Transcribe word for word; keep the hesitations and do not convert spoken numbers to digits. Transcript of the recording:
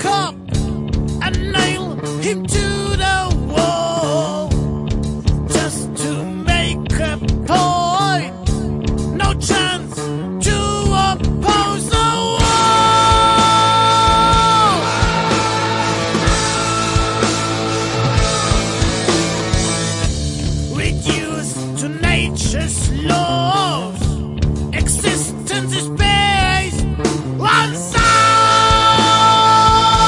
top and nail him to the wall. Just to make a point, no chance to oppose the wall. Reduced to nature's laws, existence is